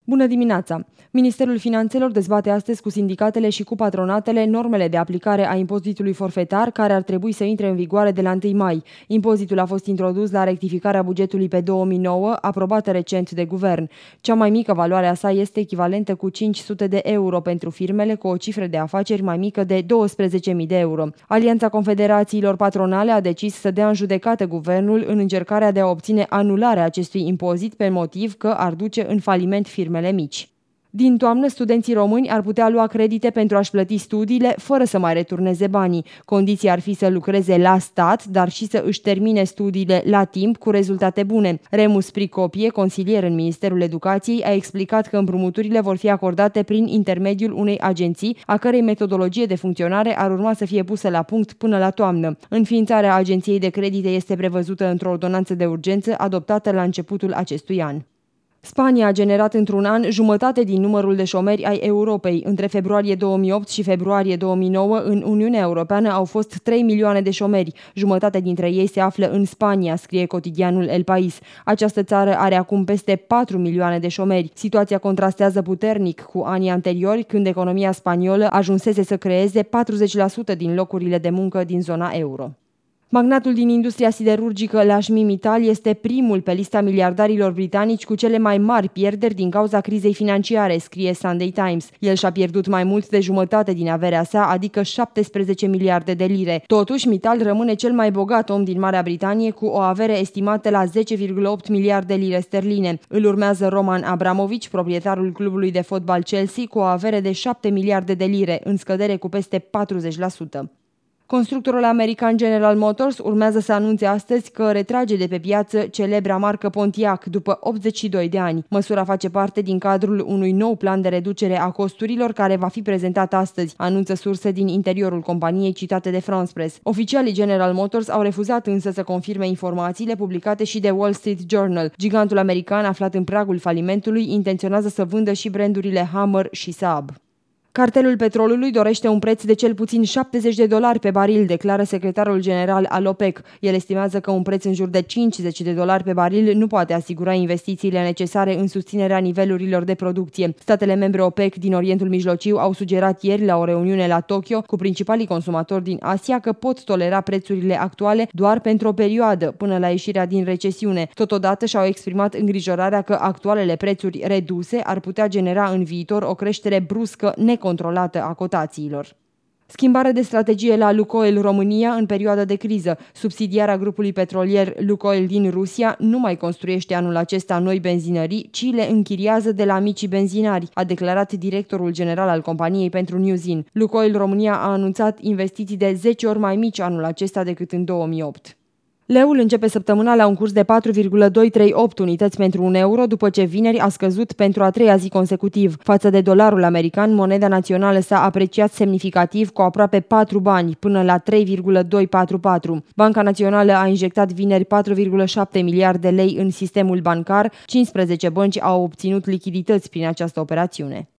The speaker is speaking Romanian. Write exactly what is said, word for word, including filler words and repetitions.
Bună dimineața! Ministerul Finanțelor dezbate astăzi cu sindicatele și cu patronatele normele de aplicare a impozitului forfetar, care ar trebui să intre în vigoare de la întâi mai. Impozitul a fost introdus la rectificarea bugetului pe două mii nouă, aprobată recent de guvern. Cea mai mică valoare a sa este echivalentă cu cinci sute de euro pentru firmele cu o cifră de afaceri mai mică de douăsprezece mii de euro. Alianța Confederațiilor Patronale a decis să dea în judecată guvernul în încercarea de a obține anularea acestui impozit pe motiv că ar duce în faliment firmele mici. Din toamnă, studenții români ar putea lua credite pentru a-și plăti studiile fără să mai returneze banii. Condiția ar fi să lucreze la stat, dar și să își termine studiile la timp cu rezultate bune. Remus Pricopie, consilier în Ministerul Educației, a explicat că împrumuturile vor fi acordate prin intermediul unei agenții, a cărei metodologie de funcționare ar urma să fie pusă la punct până la toamnă. Înființarea agenției de credite este prevăzută într-o ordonanță de urgență adoptată la începutul acestui an. Spania a generat într-un an jumătate din numărul de șomeri ai Europei. Între februarie două mii opt și februarie două mii nouă, în Uniunea Europeană au fost trei milioane de șomeri. Jumătate dintre ei se află în Spania, scrie cotidianul El País. Această țară are acum peste patru milioane de șomeri. Situația contrastează puternic cu anii anteriori, când economia spaniolă ajunsese să creeze patruzeci la sută din locurile de muncă din zona euro. Magnatul din industria siderurgică Lakshmi Mittal este primul pe lista miliardarilor britanici cu cele mai mari pierderi din cauza crizei financiare, scrie Sunday Times. El și-a pierdut mai mult de jumătate din averea sa, adică șaptesprezece miliarde de lire. Totuși, Mittal rămâne cel mai bogat om din Marea Britanie, cu o avere estimată la zece virgulă opt miliarde de lire sterline. Îl urmează Roman Abramovich, proprietarul clubului de fotbal Chelsea, cu o avere de șapte miliarde de lire, în scădere cu peste patruzeci la sută. Constructorul american General Motors urmează să anunțe astăzi că retrage de pe piață celebra marcă Pontiac după optzeci și doi de ani. Măsura face parte din cadrul unui nou plan de reducere a costurilor care va fi prezentat astăzi, anunță surse din interiorul companiei citate de France Press. Oficialii General Motors au refuzat însă să confirme informațiile publicate și de Wall Street Journal. Gigantul american, aflat în pragul falimentului, intenționează să vândă și brandurile Hummer și Saab. Cartelul petrolului dorește un preț de cel puțin șaptezeci de dolari pe baril, declară secretarul general al OPEC. El estimează că un preț în jur de cincizeci de dolari pe baril nu poate asigura investițiile necesare în susținerea nivelurilor de producție. Statele membre OPEC din Orientul Mijlociu au sugerat ieri la o reuniune la Tokyo cu principalii consumatori din Asia că pot tolera prețurile actuale doar pentru o perioadă, până la ieșirea din recesiune. Totodată și-au exprimat îngrijorarea că actualele prețuri reduse ar putea genera în viitor o creștere bruscă necontrolată controlată a cotațiilor. Schimbare de strategie la Lukoil România în perioada de criză. Subsidiara grupului petrolier Lukoil din Rusia nu mai construiește anul acesta noi benzinării, ci le închiriază de la micii benzinari, a declarat directorul general al companiei pentru Newzin. Lukoil România a anunțat investiții de zece ori mai mici anul acesta decât în două mii opt. Leul începe săptămâna la un curs de patru virgulă doi trei opt unități pentru un euro, după ce vineri a scăzut pentru a treia zi consecutiv. Față de dolarul american, moneda națională s-a apreciat semnificativ cu aproape patru bani, până la trei virgulă doi patru patru. Banca Națională a injectat vineri patru virgulă șapte miliarde de lei în sistemul bancar, cincisprezece bănci au obținut lichidități prin această operațiune.